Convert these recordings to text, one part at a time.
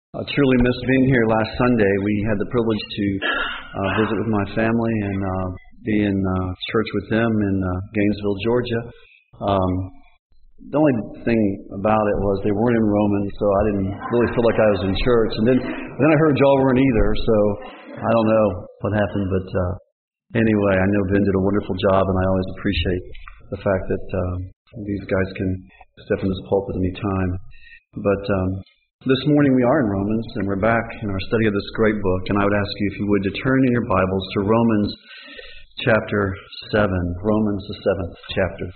I truly missed being here last Sunday. We had the privilege to visit with my family and be in church with them in Gainesville, Georgia. The only thing about it was they weren't in Romans, so I didn't really feel like I was in church. And then I heard y'all weren't either, so I don't know what happened. But anyway, I know Ben did a wonderful job, and I always appreciate the fact that these guys can step in this pulpit any time. But this morning we are in Romans, and we're back in our study of this great book. And I would ask you, if you would, to turn in your Bibles to Romans chapter 7. Romans, the 7th chapter.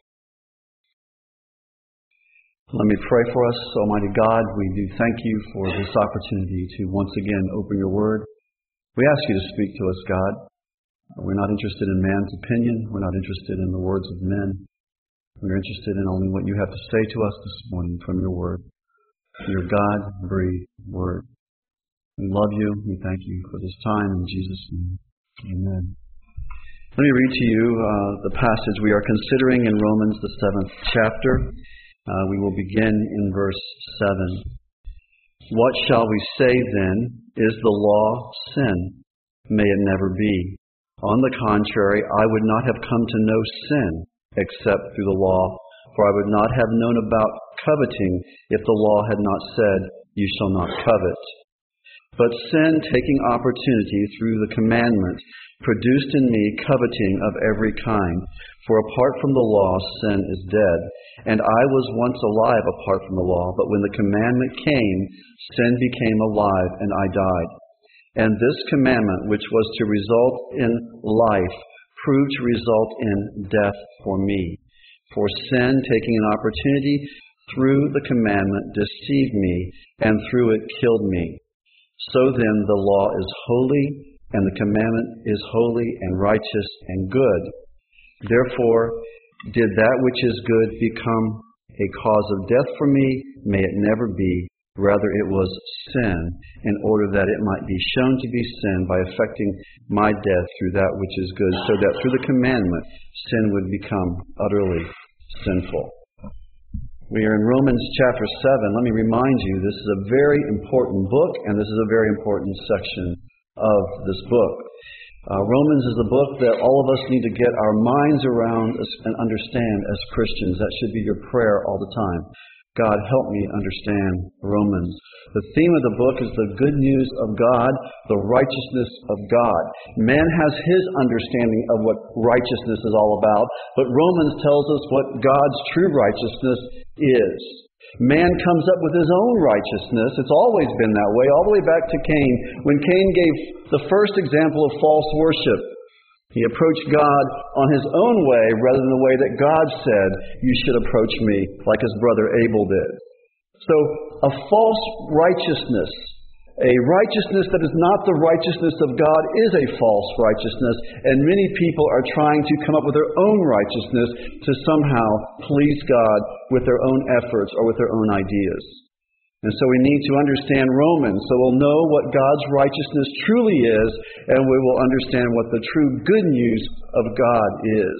Let me pray for us. Almighty God, we do thank you for this opportunity to once again open your word. We ask you to speak to us, God. We're not interested in man's opinion. We're not interested in the words of men. We're interested in only what you have to say to us this morning from your word. Your God-breathed word. We love you. We thank you for this time in Jesus' name. Amen. Let me read to you the passage we are considering in Romans, the 7th chapter. We will begin in verse 7. What shall we say then? Is the law sin? May it never be. On the contrary, I would not have come to know sin except through the law. For I would not have known about coveting if the law had not said, you shall not covet. But sin, taking opportunity through the commandment, produced in me coveting of every kind. For apart from the law, sin is dead. And I was once alive apart from the law, but when the commandment came, sin became alive, and I died. And this commandment, which was to result in life, proved to result in death for me. For sin, taking an opportunity through the commandment, deceived me, and through it killed me. So then the law is holy, and the commandment is holy and righteous and good. Therefore, did that which is good become a cause of death for me? May it never be. Rather, it was sin, in order that it might be shown to be sin by effecting my death through that which is good, so that through the commandment, sin would become utterly sinful. We are in Romans chapter 7. Let me remind you, this is a very important book, and this is a very important section of this book. Romans is a book that all of us need to get our minds around and understand as Christians. That should be your prayer all the time. God, help me understand Romans. The theme of the book is the good news of God, the righteousness of God. Man has his understanding of what righteousness is all about, but Romans tells us what God's true righteousness is. Man comes up with his own righteousness. It's always been that way, all the way back to Cain, when Cain gave the first example of false worship. He approached God on his own way rather than the way that God said, you should approach me, like his brother Abel did. So, a false righteousness, a righteousness that is not the righteousness of God, is a false righteousness, and many people are trying to come up with their own righteousness to somehow please God with their own efforts or with their own ideas. And so we need to understand Romans, so we'll know what God's righteousness truly is, and we will understand what the true good news of God is.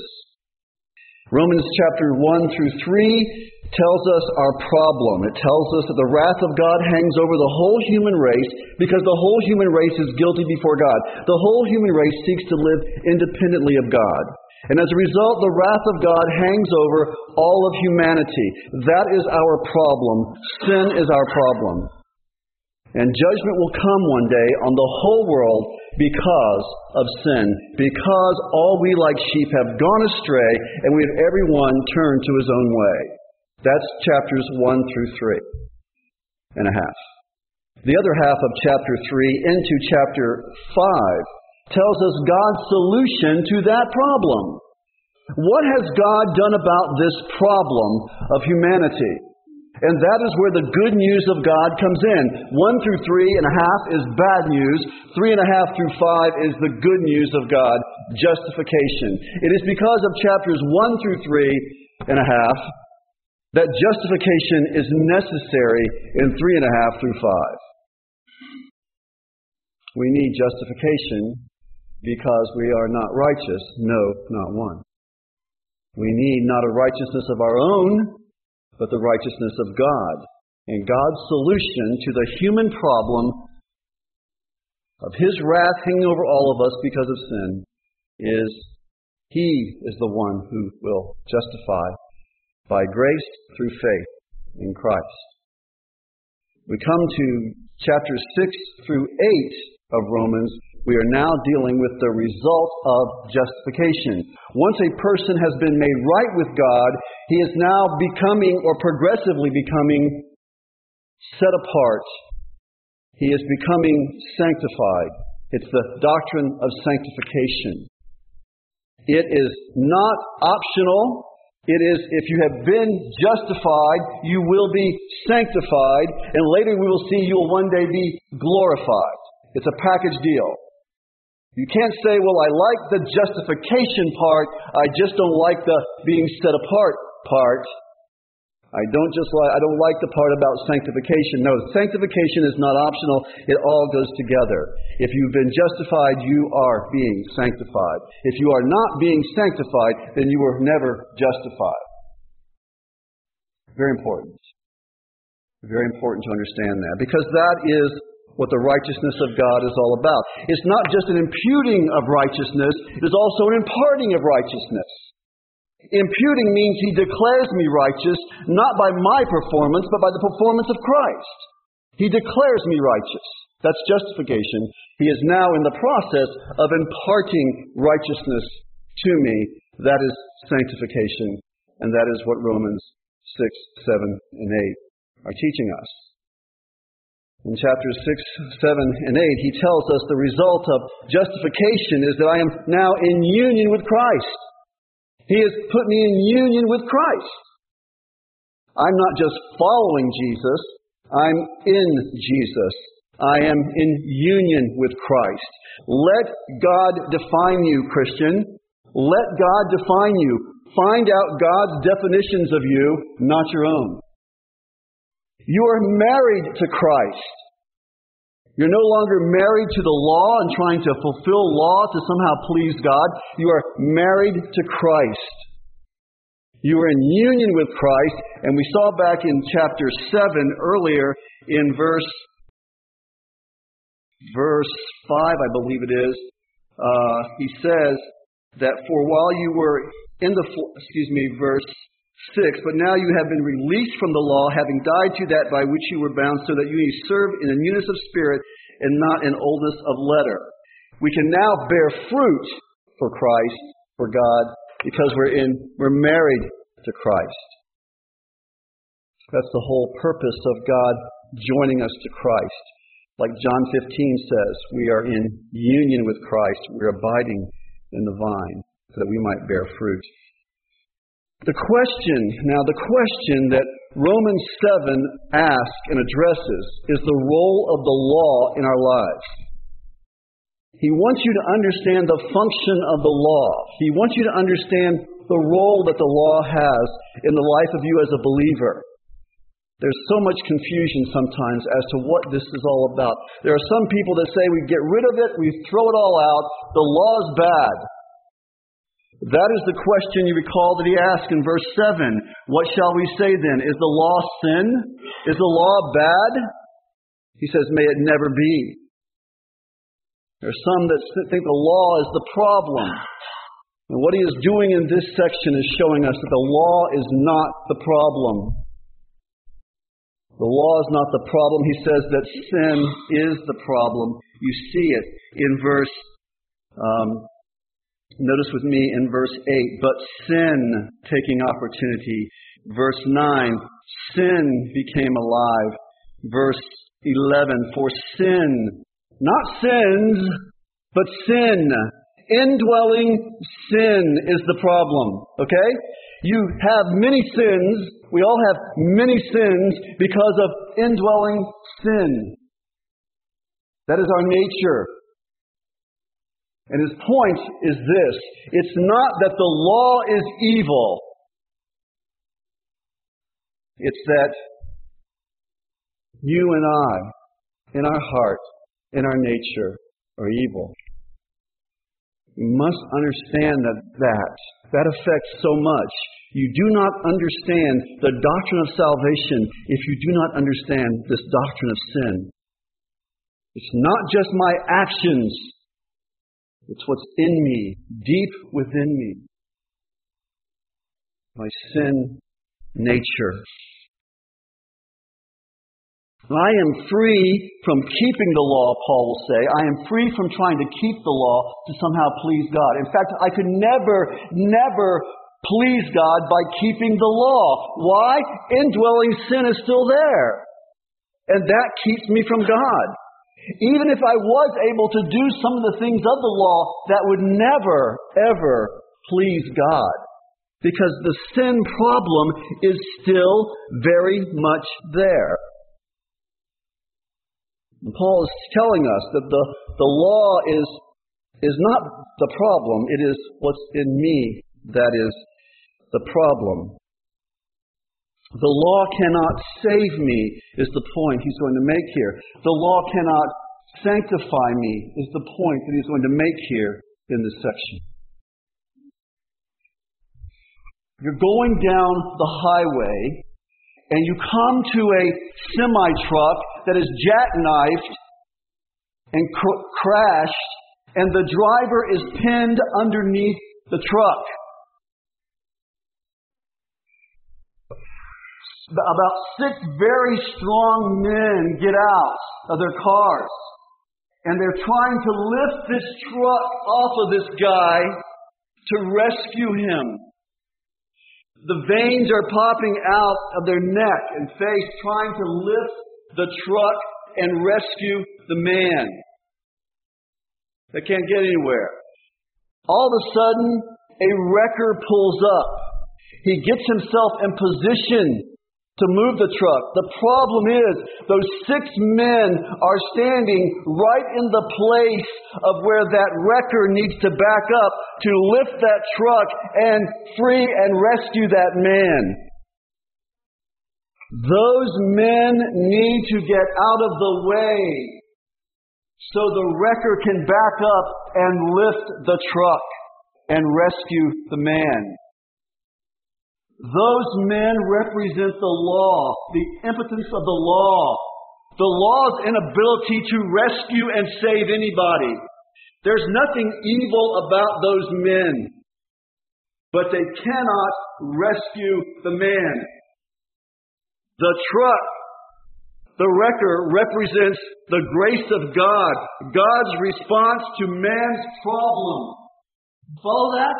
Romans chapter 1 through 3 tells us our problem. It tells us that the wrath of God hangs over the whole human race because the whole human race is guilty before God. The whole human race seeks to live independently of God. And as a result, the wrath of God hangs over all of humanity. That is our problem. Sin is our problem. And judgment will come one day on the whole world because of sin. Because all we like sheep have gone astray, and we have everyone turned to his own way. That's chapters 1 through 3 and a half. The other half of chapter 3 into chapter 5 tells us God's solution to that problem. What has God done about this problem of humanity? And that is where the good news of God comes in. 1 through 3 and a half is bad news. 3 and a half through 5 is the good news of God, justification. It is because of chapters 1 through 3 and a half that justification is necessary in 3 and a half through 5. We need justification because we are not righteous. No, not one. We need not a righteousness of our own, but the righteousness of God. And God's solution to the human problem of His wrath hanging over all of us because of sin is He is the one who will justify by grace through faith in Christ. We come to chapters 6 through 8 of Romans. We are now dealing with the result of justification. Once a person has been made right with God, he is now becoming, or progressively becoming, set apart. He is becoming sanctified. It's the doctrine of sanctification. It is not optional. It is, if you have been justified, you will be sanctified, and later we will see you will one day be glorified. It's a package deal. You can't say, well, I like the justification part, I just don't like the being set apart part. I don't like the part about sanctification. No, sanctification is not optional. It all goes together. If you've been justified, you are being sanctified. If you are not being sanctified, then you were never justified. Very important. Very important to understand that, because that is what the righteousness of God is all about. It's not just an imputing of righteousness, it is also an imparting of righteousness. Imputing means He declares me righteous, not by my performance, but by the performance of Christ. He declares me righteous. That's justification. He is now in the process of imparting righteousness to me. That is sanctification. And that is what Romans 6, 7, and 8 are teaching us. In chapters 6, 7, and 8, he tells us the result of justification is that I am now in union with Christ. He has put me in union with Christ. I'm not just following Jesus. I'm in Jesus. I am in union with Christ. Let God define you, Christian. Let God define you. Find out God's definitions of you, not your own. You are married to Christ. You're no longer married to the law and trying to fulfill law to somehow please God. You are married to Christ. You are in union with Christ. And we saw back in chapter 7 earlier in verse 5, I believe it is, he says that for while you were in verse 6, but now you have been released from the law, having died to that by which you were bound, so that you may serve in a newness of spirit and not in oldness of letter. We can now bear fruit for Christ, for God, because we're married to Christ. That's the whole purpose of God joining us to Christ. Like John 15 says, we are in union with Christ. We're abiding in the vine so that we might bear fruit. The question that Romans 7 asks and addresses is the role of the law in our lives. He wants you to understand the function of the law. He wants you to understand the role that the law has in the life of you as a believer. There's so much confusion sometimes as to what this is all about. There are some people that say we get rid of it, we throw it all out, the law is bad. That is the question you recall that he asked in verse 7. What shall we say then? Is the law sin? Is the law bad? He says, may it never be. There are some that think the law is the problem. And what he is doing in this section is showing us that the law is not the problem. The law is not the problem. He says that sin is the problem. You see it in verse notice with me in verse 8, but sin taking opportunity. Verse 9, sin became alive. Verse 11, for sin, not sins, but sin. Indwelling sin is the problem. Okay? You have many sins. We all have many sins because of indwelling sin. That is our nature. And his point is this. It's not that the law is evil. It's that you and I, in our heart, in our nature, are evil. You must understand that affects so much. You do not understand the doctrine of salvation if you do not understand this doctrine of sin. It's not just my actions. It's what's in me, deep within me. My sin nature. I am free from keeping the law, Paul will say. I am free from trying to keep the law to somehow please God. In fact, I could never please God by keeping the law. Why? Indwelling sin is still there. And that keeps me from God. Even if I was able to do some of the things of the law, that would never, ever please God. Because the sin problem is still very much there. And Paul is telling us that the law is not the problem. It is what's in me that is the problem. The law cannot save me is the point he's going to make here. The law cannot sanctify me is the point that he's going to make here in this section. You're going down the highway and you come to a semi-truck that is jackknifed and crashed, and the driver is pinned underneath the truck. About 6 very strong men get out of their cars, and they're trying to lift this truck off of this guy to rescue him. The veins are popping out of their neck and face, trying to lift the truck and rescue the man. They can't get anywhere. All of a sudden, a wrecker pulls up. He gets himself in position to move the truck. The problem is, those 6 men are standing right in the place of where that wrecker needs to back up to lift that truck and free and rescue that man. Those men need to get out of the way so the wrecker can back up and lift the truck and rescue the man. Those men represent the law, the impotence of the law. The law's inability to rescue and save anybody. There's nothing evil about those men, but they cannot rescue the man. The truck, the wrecker, represents the grace of God, God's response to man's problem. Follow that?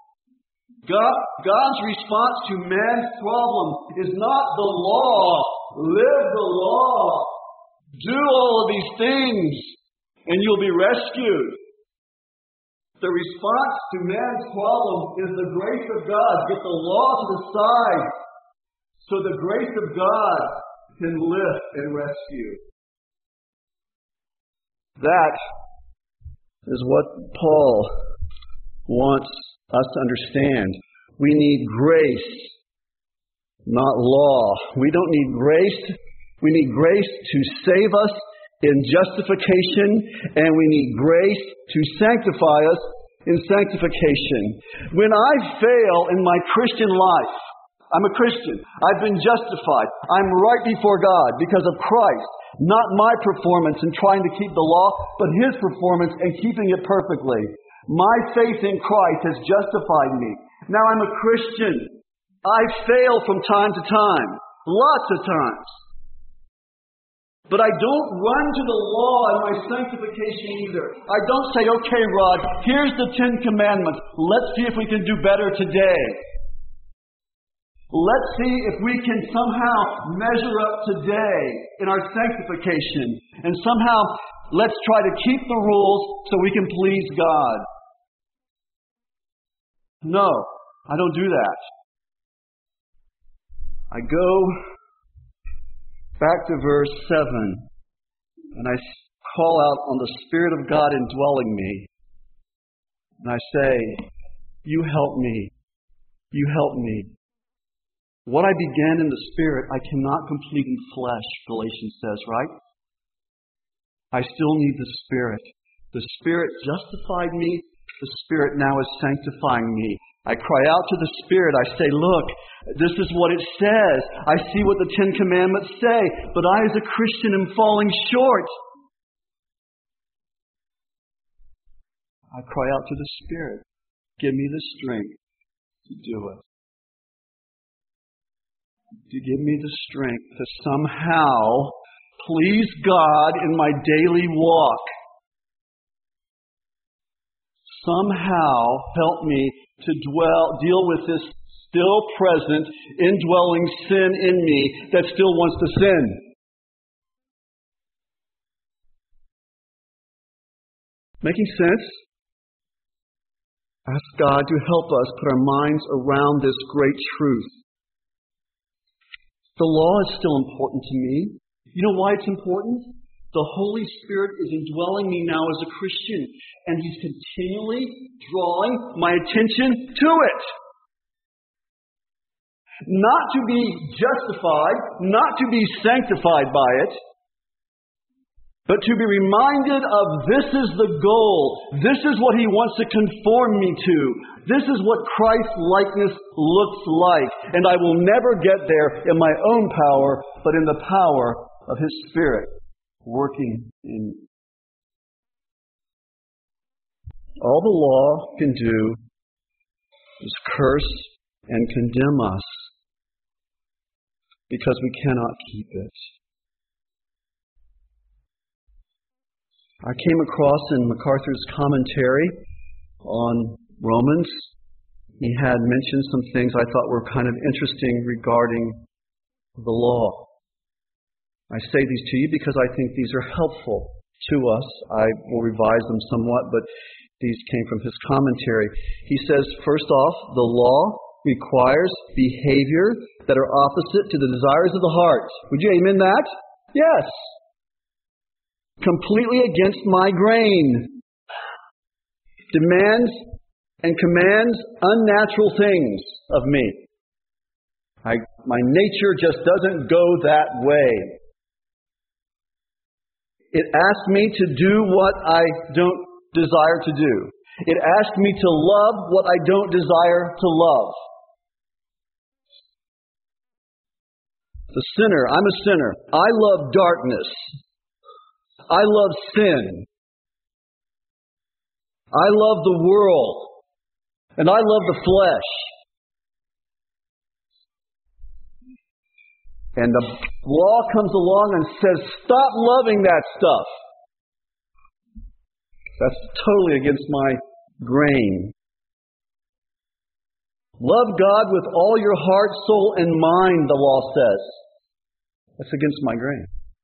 God's response to man's problem is not the law. Live the law. Do all of these things and you'll be rescued. The response to man's problem is the grace of God. Get the law to the side so the grace of God can lift and rescue. That is what Paul wants us to understand. We need grace, not law. We don't need grace. We need grace to save us in justification, and we need grace to sanctify us in sanctification. When I fail in my Christian life, I'm a Christian. I've been justified. I'm right before God because of Christ. Not my performance in trying to keep the law, but His performance in keeping it perfectly. My faith in Christ has justified me. Now I'm a Christian. I fail from time to time. Lots of times. But I don't run to the law in my sanctification either. I don't say, okay, Rod, here's the 10 Commandments. Let's see if we can do better today. Let's see if we can somehow measure up today in our sanctification. And somehow, let's try to keep the rules so we can please God. No, I don't do that. I go back to verse 7, and I call out on the Spirit of God indwelling me, and I say, you help me. You help me. What I began in the Spirit, I cannot complete in flesh, Galatians says, right? I still need the Spirit. The Spirit justified me, The Spirit now is sanctifying me. I cry out to the Spirit. I say, look, this is what it says. I see what the Ten Commandments say, but I as a Christian am falling short. I cry out to the Spirit. Give me the strength to do it. To give me the strength to somehow please God in my daily walk. Somehow help me to deal with this still present, indwelling sin in me that still wants to sin. Making sense? Ask God to help us put our minds around this great truth. The law is still important to me. You know why it's important? The Holy Spirit is indwelling me now as a Christian, and He's continually drawing my attention to it. Not to be justified, not to be sanctified by it, but to be reminded of this is the goal. This is what He wants to conform me to. This is what Christ-likeness looks like. And I will never get there in my own power, but in the power of His Spirit working in me. All the law can do is curse and condemn us because we cannot keep it. I came across in MacArthur's commentary on Romans, he had mentioned some things I thought were kind of interesting regarding the law. I say these to you because I think these are helpful to us. I will revise them somewhat, but these came from his commentary. He says, first off, the law requires behavior that are opposite to the desires of the heart. Would you amen that? Yes. Completely against my grain. Demands and commands unnatural things of me. My nature just doesn't go that way. It asks me to do what I don't desire to do. It asks me to love what I don't desire to love. The sinner, I'm a sinner. I love darkness. I love sin. I love the world. And I love the flesh. And the law comes along and says, stop loving that stuff. That's totally against my grain. Love God with all your heart, soul, and mind, the law says. That's against my grain.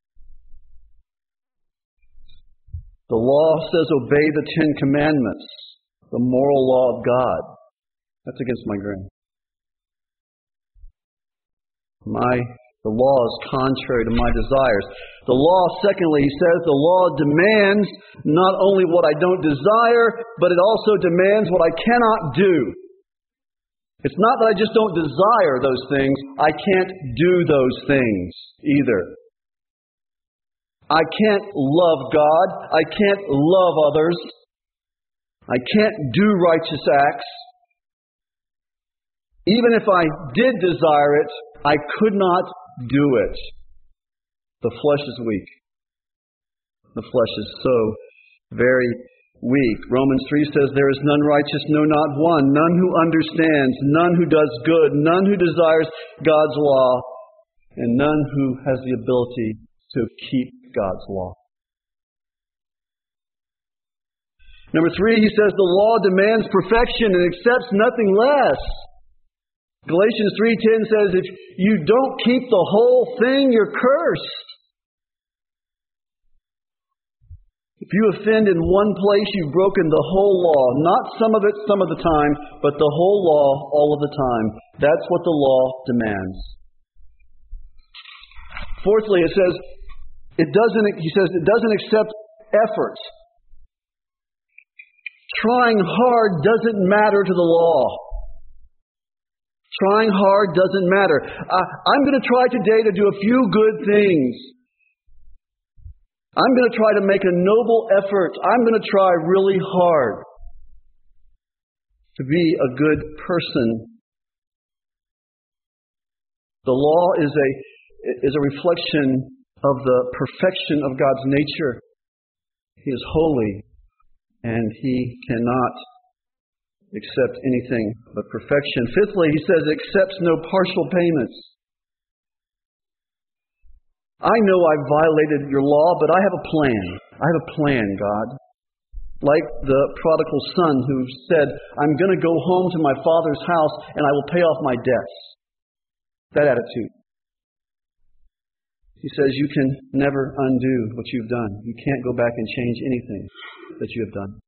The law says obey the Ten Commandments, the moral law of God. That's against my grain. The law is contrary to my desires. The law, secondly, he says, the law demands not only what I don't desire, but it also demands what I cannot do. It's not that I just don't desire those things. I can't do those things either. I can't love God. I can't love others. I can't do righteous acts. Even if I did desire it, I could not do it. The flesh is weak. The flesh is so very weak. Romans 3 says, there is none righteous, no, not one. None who understands, none who does good, none who desires God's law, and none who has the ability to keep God's law. Number 3, he says the law demands perfection and accepts nothing less. Galatians 3:10 says if you don't keep the whole thing, you're cursed. If you offend in one place, you've broken the whole law. Not some of it some of the time, but the whole law all of the time. That's what the law demands. Fourthly, it doesn't accept effort. Trying hard doesn't matter to the law. Trying hard doesn't matter. I'm going to try today to do a few good things. I'm going to try to make a noble effort. I'm going to try really hard. to be a good person. The law is a reflection of the perfection of God's nature. He is holy, and He cannot accept anything but perfection. Fifthly, He says it accepts no partial payments. I know I've violated your law, but I have a plan. I have a plan, God. Like the prodigal son who said, I'm going to go home to my father's house and I will pay off my debts. That attitude. He says you can never undo what you've done. You can't go back and change anything that you have done.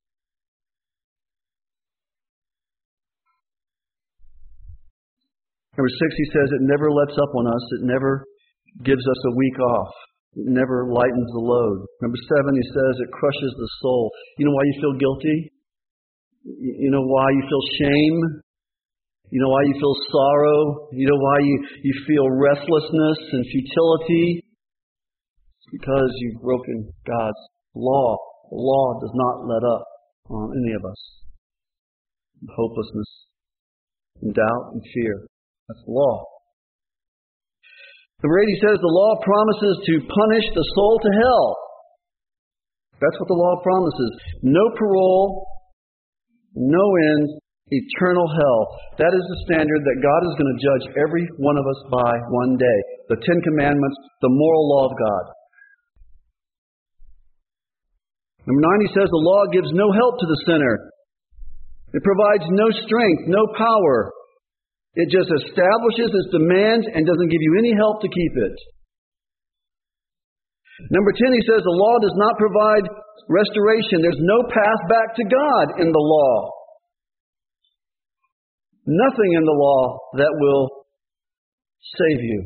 Number 6, he says it never lets up on us. It never gives us a week off. It never lightens the load. Number 7, he says it crushes the soul. You know why you feel guilty? You know why you feel shame? You know why you feel sorrow? You know why you feel restlessness and futility? It's because you've broken God's law. The law does not let up on any of us. Hopelessness, and doubt, and fear. That's the law. Number 8, he says the law promises to punish the soul to hell. That's what the law promises. No parole, no end, eternal hell. That is the standard that God is going to judge every one of us by one day. The 10 Commandments, the moral law of God. Number 9, he says the law gives no help to the sinner. It provides no strength, no power. It just establishes its demands and doesn't give you any help to keep it. Number 10, he says the law does not provide restoration. There's no path back to God in the law. Nothing in the law that will save you.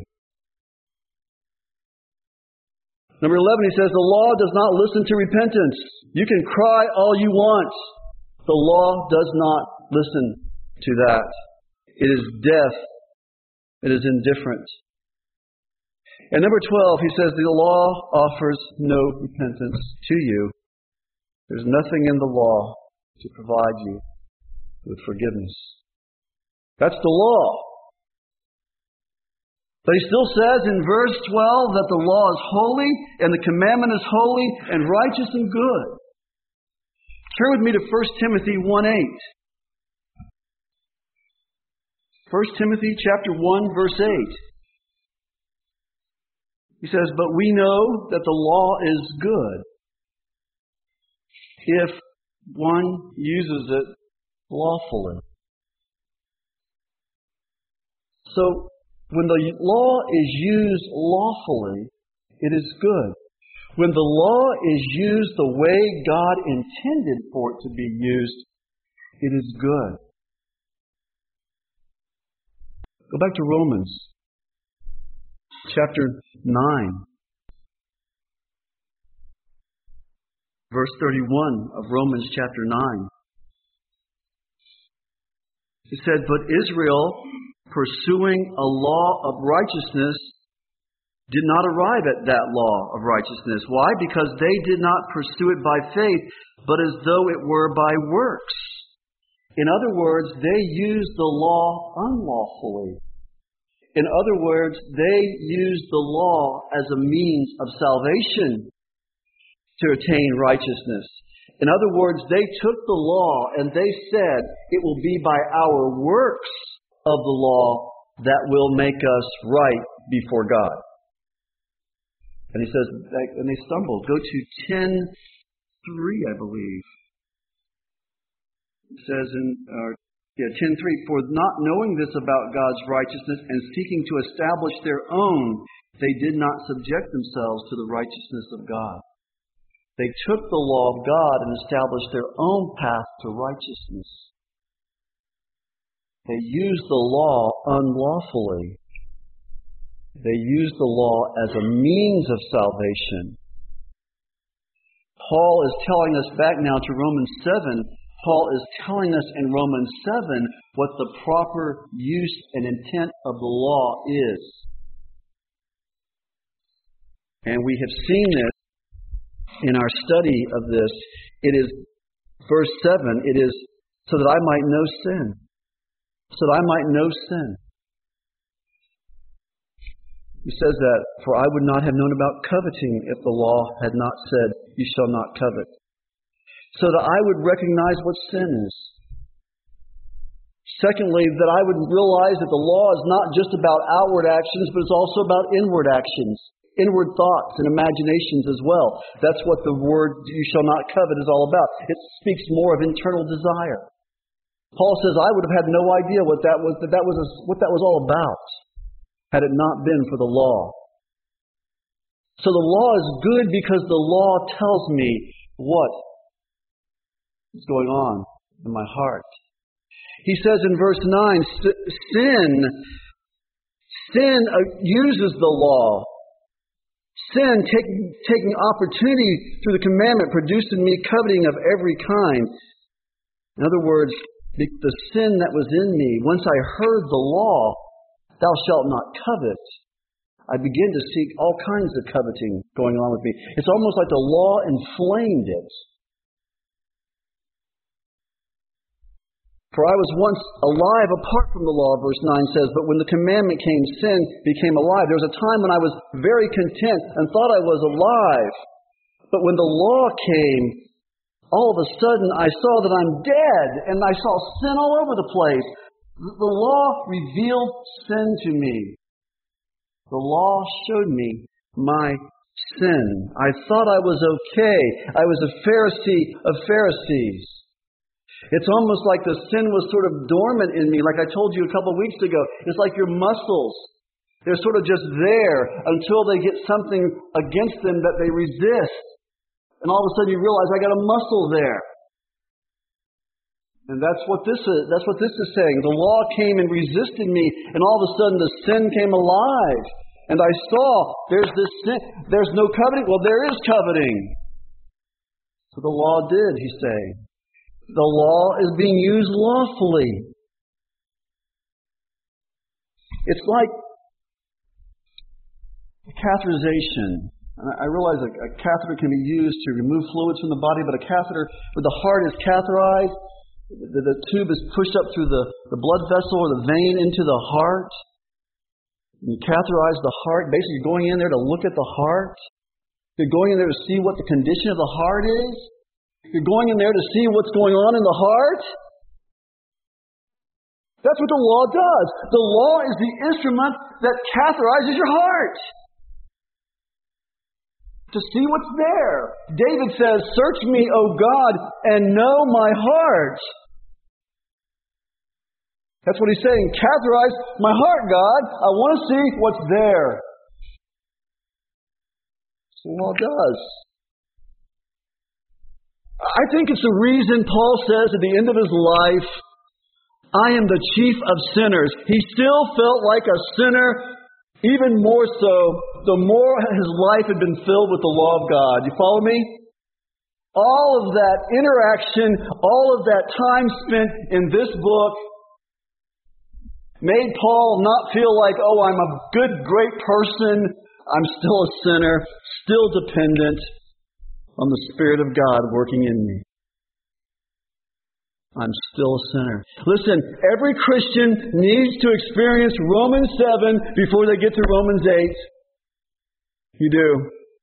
Number 11, he says the law does not listen to repentance. You can cry all you want. The law does not listen to that. It is death. It is indifferent. And number 12, he says the law offers no repentance to you. There's nothing in the law to provide you with forgiveness. That's the law. But he still says in verse 12 that the law is holy and the commandment is holy and righteous and good. Turn with me to 1 Timothy 1:8. 1 Timothy chapter 1, verse 8. He says, but we know that the law is good if one uses it lawfully. So, when the law is used lawfully, it is good. When the law is used the way God intended for it to be used, it is good. Go back to Romans chapter 9, verse 31 of Romans chapter 9. It said, but Israel, pursuing a law of righteousness, did not arrive at that law of righteousness. Why? Because they did not pursue it by faith, but as though it were by works. In other words, they used the law unlawfully. In other words, they used the law as a means of salvation to attain righteousness. In other words, they took the law and they said, it will be by our works of the law that will make us right before God. And he says, and they stumbled. Go to 10:3, I believe. It says in 10:3, for not knowing this about God's righteousness and seeking to establish their own, they did not subject themselves to the righteousness of God. They took the law of God and established their own path to righteousness. They used the law unlawfully. They used the law as a means of salvation. Paul is telling us back now to Romans 7. Paul is telling us in Romans 7 what the proper use and intent of the law is. And we have seen this in our study of this. It is, verse 7, it is so that I might know sin. So that I might know sin. He says that, for I would not have known about coveting if the law had not said, you shall not covet. So that I would recognize what sin is. Secondly, that I would realize that the law is not just about outward actions, but it's also about inward actions, inward thoughts and imaginations as well. That's what the word, you shall not covet, is all about. It speaks more of internal desire. Paul says, I would have had no idea what that was all about, had it not been for the law. So the law is good because the law tells me what is going on in my heart. He says in verse 9, sin uses the law. Sin, taking opportunity through the commandment, produced in me coveting of every kind. In other words, the sin that was in me, once I heard the law, thou shalt not covet, I begin to seek all kinds of coveting going on with me. It's almost like the law inflamed it. For I was once alive apart from the law, verse 9 says, but when the commandment came, sin became alive. There was a time when I was very content and thought I was alive. But when the law came, all of a sudden I saw that I'm dead, and I saw sin all over the place. The law revealed sin to me. The law showed me my sin. I thought I was okay. I was a Pharisee of Pharisees. It's almost like the sin was sort of dormant in me, like I told you a couple of weeks ago. It's like your muscles. They're sort of just there until they get something against them that they resist. And all of a sudden you realize, I got a muscle there. And that's what this is saying. The law came and resisted me, and all of a sudden the sin came alive. And I saw, there's this sin. There's no coveting. Well, there is coveting. So the law did, he's saying. The law is being used lawfully. It's like catheterization. I realize a catheter can be used to remove fluids from the body, but a catheter where the heart is catheterized, the tube is pushed up through the blood vessel or the vein into the heart. And you catheterize the heart. Basically, you're going in there to look at the heart. You're going in there to see what the condition of the heart is. You're going in there to see what's going on in the heart. That's what the law does. The law is the instrument that catheterizes your heart. To see what's there. David says, search me, O God, and know my heart. That's what he's saying. Catheterize my heart, God. I want to see what's there. That's what the law does. I think it's the reason Paul says at the end of his life, I am the chief of sinners. He still felt like a sinner, even more so the more his life had been filled with the law of God. You follow me? All of that interaction, all of that time spent in this book made Paul not feel like, oh, I'm a good, great person. I'm still a sinner, still dependent on the Spirit of God working in me. I'm still a sinner. Listen, every Christian needs to experience Romans 7 before they get to Romans 8. You do.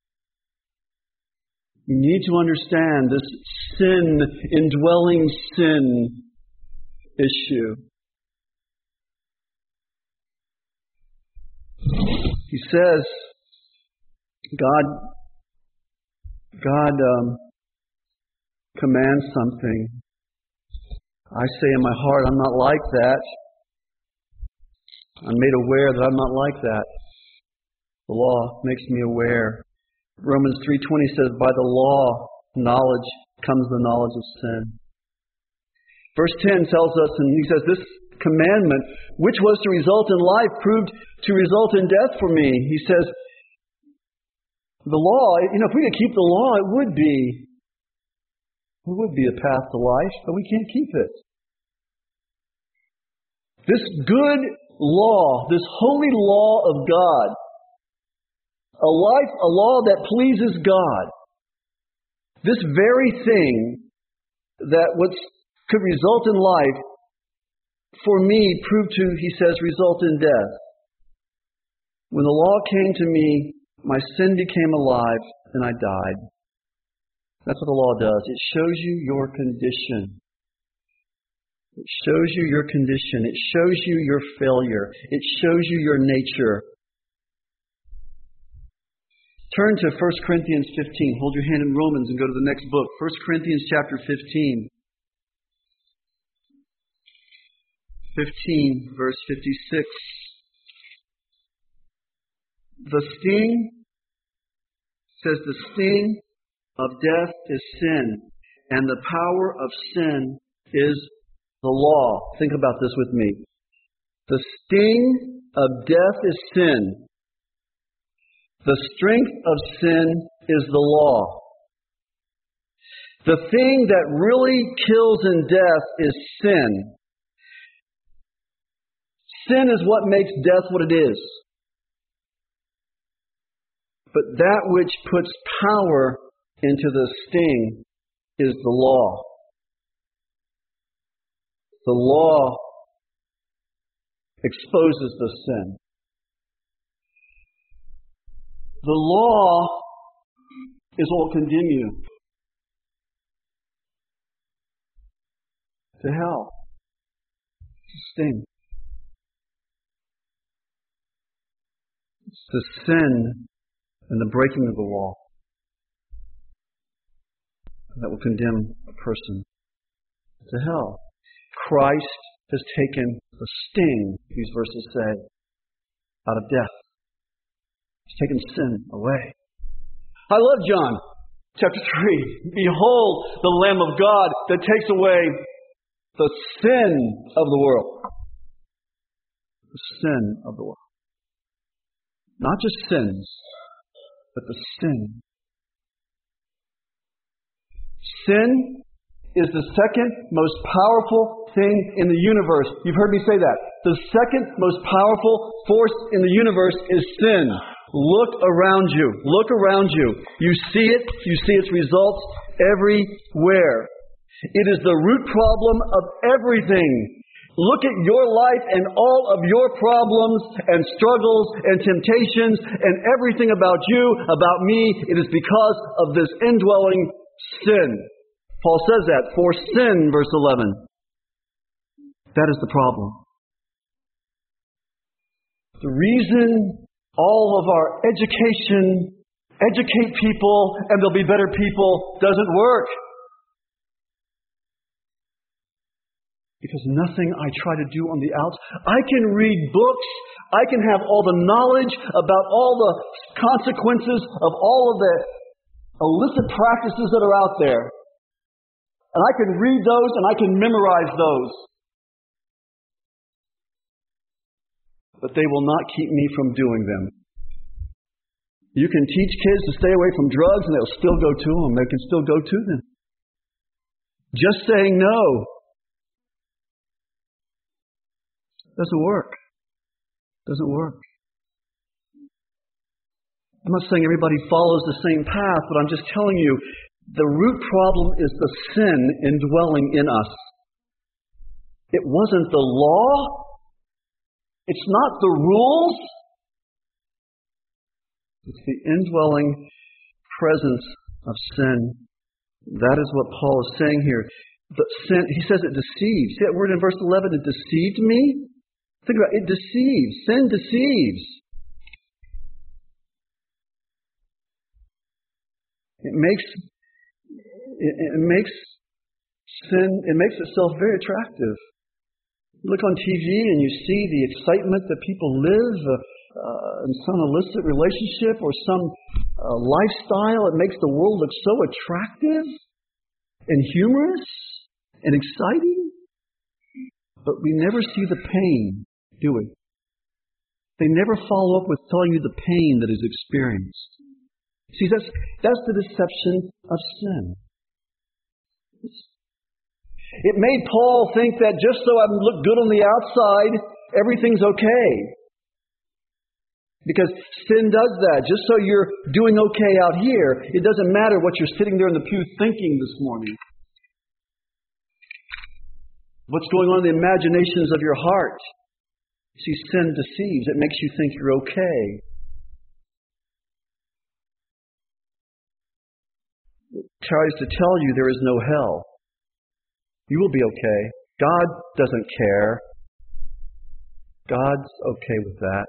You need to understand this indwelling sin issue. He says, God commands something. I say in my heart, I'm not like that. I'm made aware that I'm not like that. The law makes me aware. Romans 3:20 says, by the law, knowledge comes the knowledge of sin. Verse 10 tells us, and he says, this commandment, which was to result in life, proved to result in death for me. He says, the law, if we could keep the law, it would be a path to life, but we can't keep it. This good law, this holy law of God, a law that pleases God, this very thing that what's could result in life, for me, proved to, he says, result in death. When the law came to me, my sin became alive, and I died. That's what the law does. It shows you your condition. It shows you your condition. It shows you your failure. It shows you your nature. Turn to 1 Corinthians 15. Hold your hand in Romans and go to the next book. 1 Corinthians chapter 15. 15, verse 56. The sting of death is sin, and the power of sin is the law. Think about this with me. The sting of death is sin. The strength of sin is the law. The thing that really kills in death is sin. Sin is what makes death what it is. But that which puts power into the sting is the law. The law exposes the sin. The law is what will condemn you to hell. It's a sting. It's the sin and the breaking of the law that will condemn a person to hell. Christ has taken the sting, these verses say, out of death. He's taken sin away. I love John chapter 3. Behold the Lamb of God that takes away the sin of the world. The sin of the world. Not just sins, but the sin. Sin is the second most powerful thing in the universe. You've heard me say that. The second most powerful force in the universe is sin. Look around you. Look around you. You see it. You see its results everywhere. It is the root problem of everything. Look at your life and all of your problems and struggles and temptations and everything about you, about me. It is because of this indwelling sin. Paul says that. For sin, verse 11. That is the problem. The reason all of our educate people and they'll be better people doesn't work. Because nothing I try to do on the outside. I can read books. I can have all the knowledge about all the consequences of all of the illicit practices that are out there. And I can read those and I can memorize those. But they will not keep me from doing them. You can teach kids to stay away from drugs and they'll still go to them. They can still go to them. Just saying no doesn't work. Doesn't work. I'm not saying everybody follows the same path, but I'm just telling you, the root problem is the sin indwelling in us. It wasn't the law. It's not the rules. It's the indwelling presence of sin. That is what Paul is saying here. But sin, he says it deceives. See that word in verse 11, it deceived me? Think about it. It deceives. Sin deceives. It makes sin, it makes itself very attractive. You look on TV and you see the excitement that people live in some illicit relationship or some lifestyle. It makes the world look so attractive and humorous and exciting. But we never see the pain, do we? They never follow up with telling you the pain that is experienced. See, that's the deception of sin. It made Paul think that just so I look good on the outside, everything's okay. Because sin does that. Just so you're doing okay out here, it doesn't matter what you're sitting there in the pew thinking this morning. What's going on in the imaginations of your heart? See, sin deceives. It makes you think you're okay. It tries to tell you there is no hell. You will be okay. God doesn't care. God's okay with that.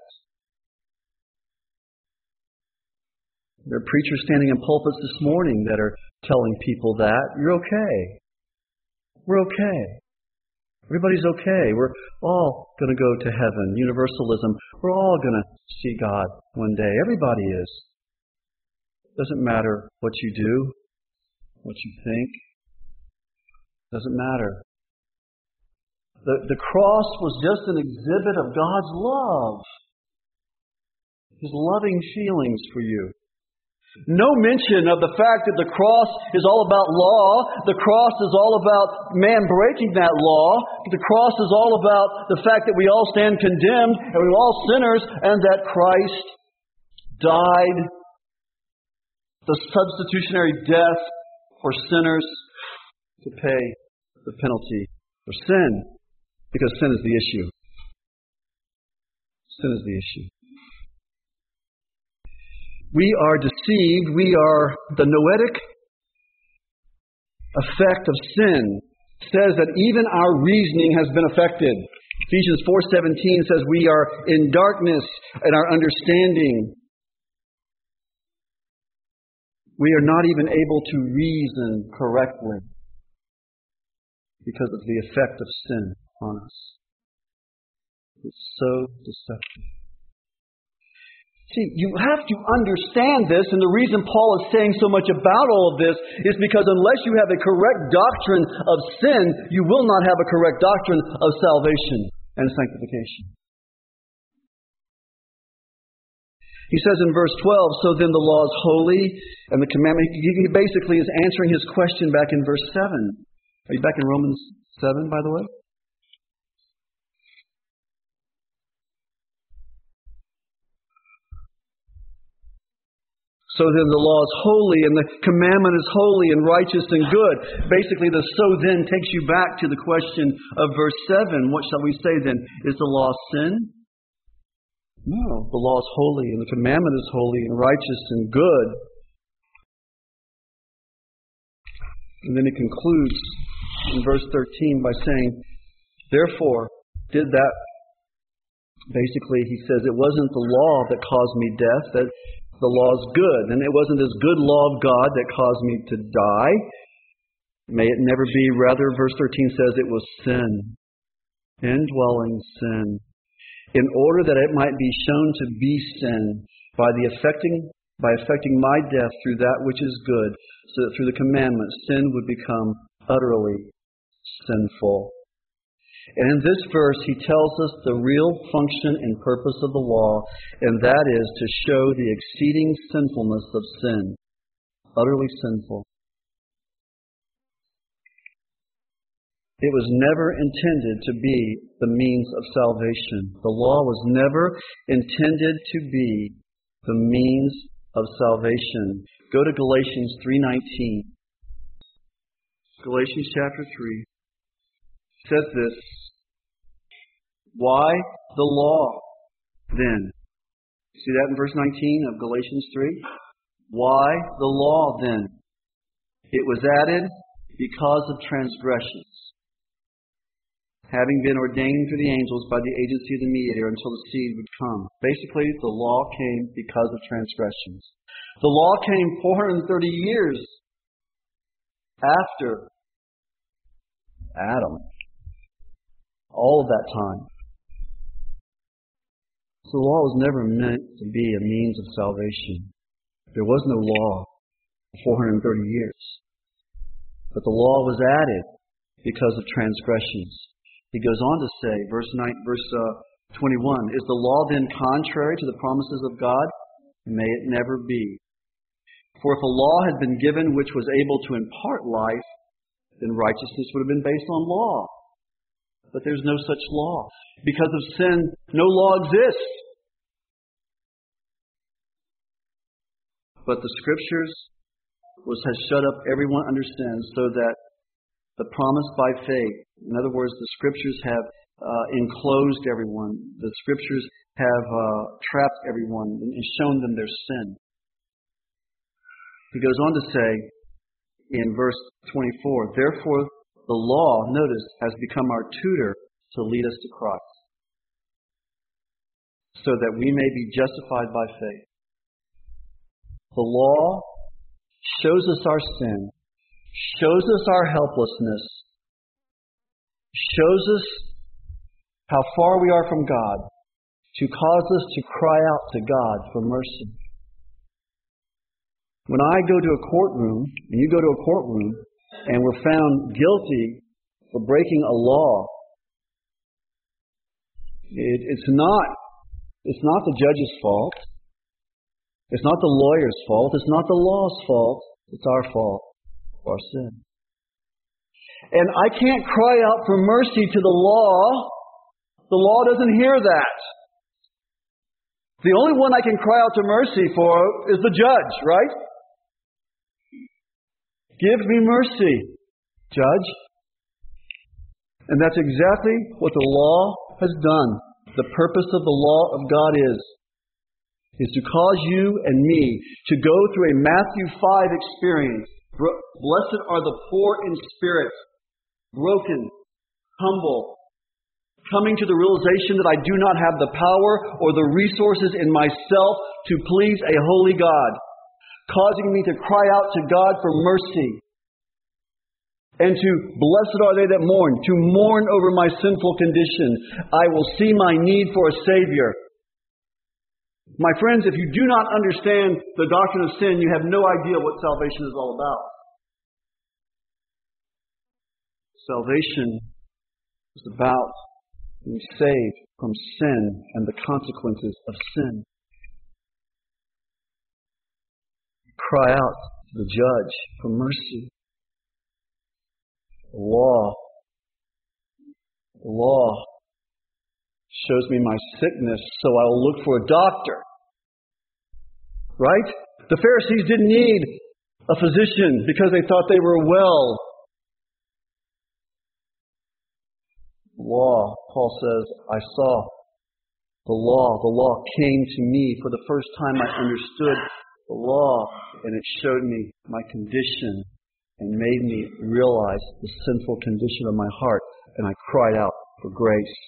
There are preachers standing in pulpits this morning that are telling people that. You're okay. We're okay. Everybody's okay. We're all going to go to heaven. Universalism. We're all going to see God one day. Everybody is. Doesn't matter what you do, what you think. Doesn't matter. The cross was just an exhibit of God's love. His loving feelings for you. No mention of the fact that the cross is all about law. The cross is all about man breaking that law. The cross is all about the fact that we all stand condemned and we're all sinners and that Christ died the substitutionary death for sinners to pay the penalty for sin. Because sin is the issue. Sin is the issue. We are deceived. We are the noetic effect of sin. It says that even our reasoning has been affected. Ephesians 4:17 says we are in darkness in our understanding. We are not even able to reason correctly because of the effect of sin on us. It's so deceptive. See, you have to understand this, and the reason Paul is saying so much about all of this is because unless you have a correct doctrine of sin, you will not have a correct doctrine of salvation and sanctification. He says in verse 12, so then the law is holy, and the commandment, he basically is answering his question back in verse 7. Are you back in Romans 7, by the way? So then the law is holy, and the commandment is holy and righteous and good. Basically, the so then takes you back to the question of verse 7. What shall we say then? Is the law sin? No. The law is holy, and the commandment is holy and righteous and good. And then he concludes in verse 13 by saying, therefore, did that, basically he says, it wasn't the law that caused me death, that the law is good, and it wasn't this good law of God that caused me to die. May it never be. Rather, verse 13 says it was sin, indwelling sin, in order that it might be shown to be sin by affecting my death through that which is good, so that through the commandment sin would become utterly sinful. And in this verse, he tells us the real function and purpose of the law, and that is to show the exceeding sinfulness of sin. Utterly sinful. It was never intended to be the means of salvation. The law was never intended to be the means of salvation. Go to Galatians 3:19. Galatians chapter 3. Says this, why the law then? See that in verse 19 of Galatians 3? Why the law then? It was added because of transgressions, having been ordained through the angels by the agency of the mediator until the seed would come. Basically, the law came because of transgressions. The law came 430 years after Adam. All of that time. So the law was never meant to be a means of salvation. There was no law for 430 years. But the law was added because of transgressions. He goes on to say, verse 21, is the law then contrary to the promises of God? May it never be. For if a law had been given which was able to impart life, then righteousness would have been based on law. But there's no such law. Because of sin, no law exists. But the Scriptures has shut up everyone under sin, so that the promise by faith In other words, the Scriptures have enclosed everyone. The Scriptures have trapped everyone and shown them their sin. He goes on to say in verse 24, therefore the law, notice, has become our tutor to lead us to Christ, so that we may be justified by faith. The law shows us our sin, shows us our helplessness, shows us how far we are from God, to cause us to cry out to God for mercy. When I go to a courtroom, and you go to a courtroom, and we're found guilty for breaking a law, it's not the judge's fault. It's not the lawyer's fault. It's not the law's fault. It's our fault for our sin. And I can't cry out for mercy to the law. The law doesn't hear that. The only one I can cry out to mercy for is the judge, right? Give me mercy, Judge. And that's exactly what the law has done. The purpose of the law of God is to cause you and me to go through a Matthew 5 experience. Blessed are the poor in spirit, broken, humble, coming to the realization that I do not have the power or the resources in myself to please a holy God, causing me to cry out to God for mercy. And to, blessed are they that mourn, to mourn over my sinful condition. I will see my need for a Savior. My friends, if you do not understand the doctrine of sin, you have no idea what salvation is all about. Salvation is about being saved from sin and the consequences of sin. Cry out to the judge for mercy. The law shows me my sickness, so I will look for a doctor. Right? The Pharisees didn't need a physician because they thought they were well. Law, Paul says, I saw the law came to me. For the first time I understood the law, and it showed me my condition and made me realize the sinful condition of my heart, and I cried out for grace.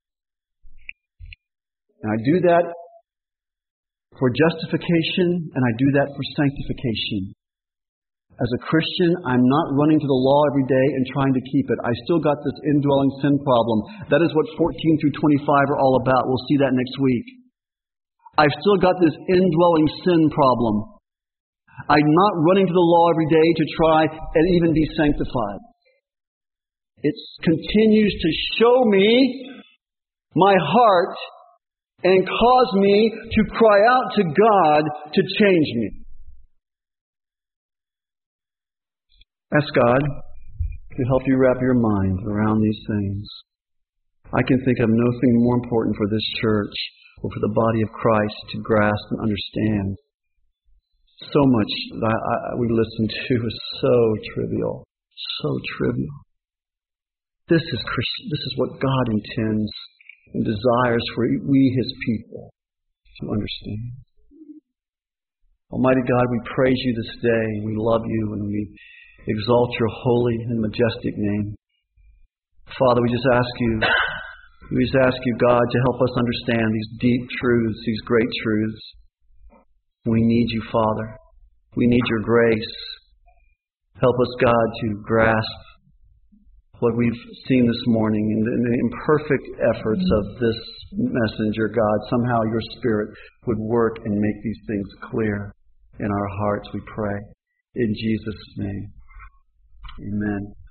And I do that for justification, and I do that for sanctification. As a Christian, I'm not running to the law every day and trying to keep it. I still got this indwelling sin problem. That is what 14 through 25 are all about. We'll see that next week. I've still got this indwelling sin problem. I'm not running to the law every day to try and even be sanctified. It continues to show me my heart and cause me to cry out to God to change me. Ask God to help you wrap your mind around these things. I can think of nothing more important for this church or for the body of Christ to grasp and understand. So much that we listen to is so trivial. So trivial. This is what God intends and desires for we, His people, to understand. Almighty God, we praise You this day. We love You and we exalt Your holy and majestic name. Father, we just ask You, God, to help us understand these deep truths, these great truths. We need You, Father. We need Your grace. Help us, God, to grasp what we've seen this morning and the imperfect efforts of this messenger, God. Somehow Your Spirit would work and make these things clear in our hearts, we pray. In Jesus' name, amen.